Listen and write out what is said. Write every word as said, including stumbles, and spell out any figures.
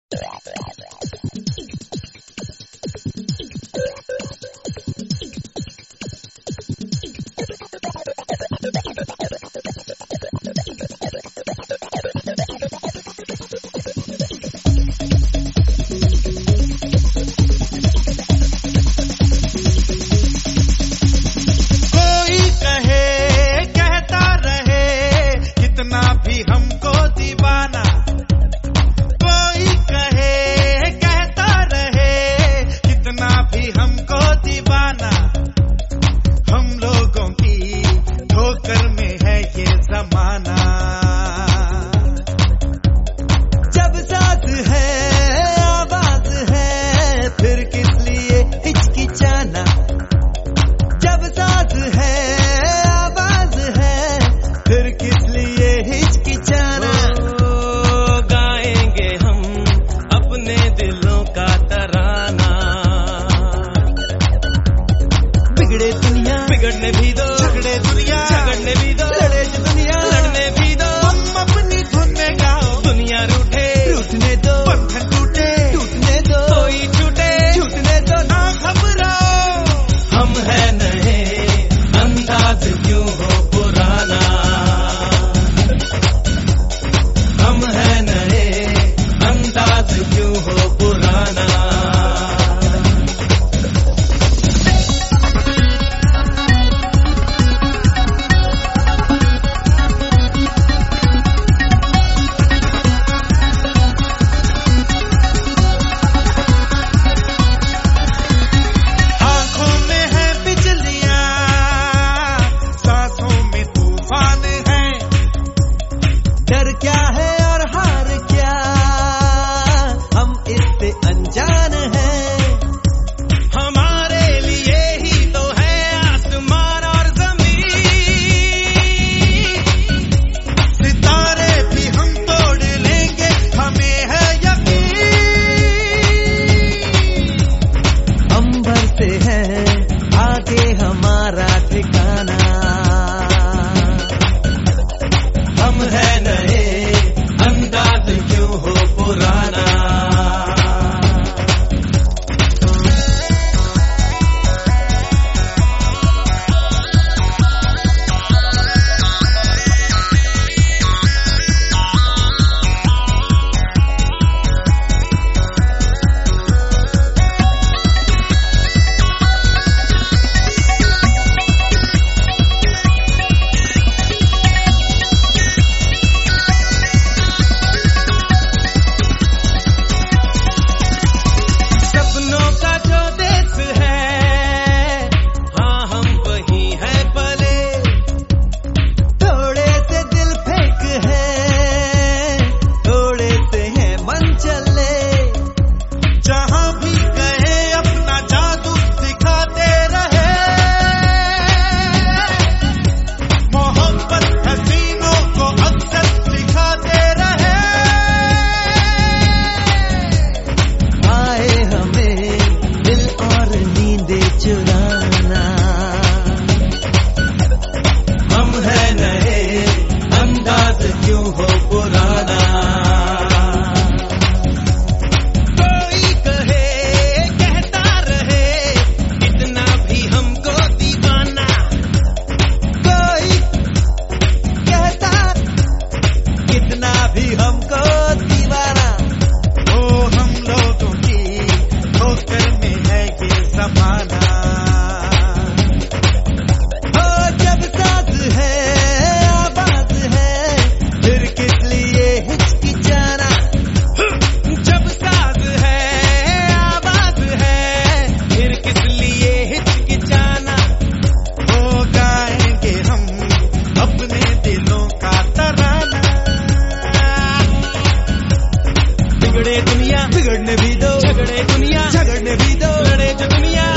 बिगड़ने भी दो, झगड़े दुनिया झगड़ने भी दो, लड़े जो दुनिया लड़ने भी दो। हम अपनी धुन में गाओ, दुनिया रूठे रूठने दो, बंधन टूटे टूटने दो, कोई छूटे छूटने दो, ना घबराओ। हम है नए, अंदाज क्यों हो पुराना। हम है नए, अंदाज क्यों हो पुराना। क्या है और हार क्या, हम इससे अनजान हैं। हमारे लिए ही तो है आसमान और जमीन, सितारे भी हम तोड़ लेंगे, हमें है यकीन। अंबर से है आगे हमारा ठिकाना। हम है नए, अंदाज क्यों हो पुराना। बिगड़ने भी दो, झगड़े दुनिया झगड़ने भी दो, लड़े जो दुनिया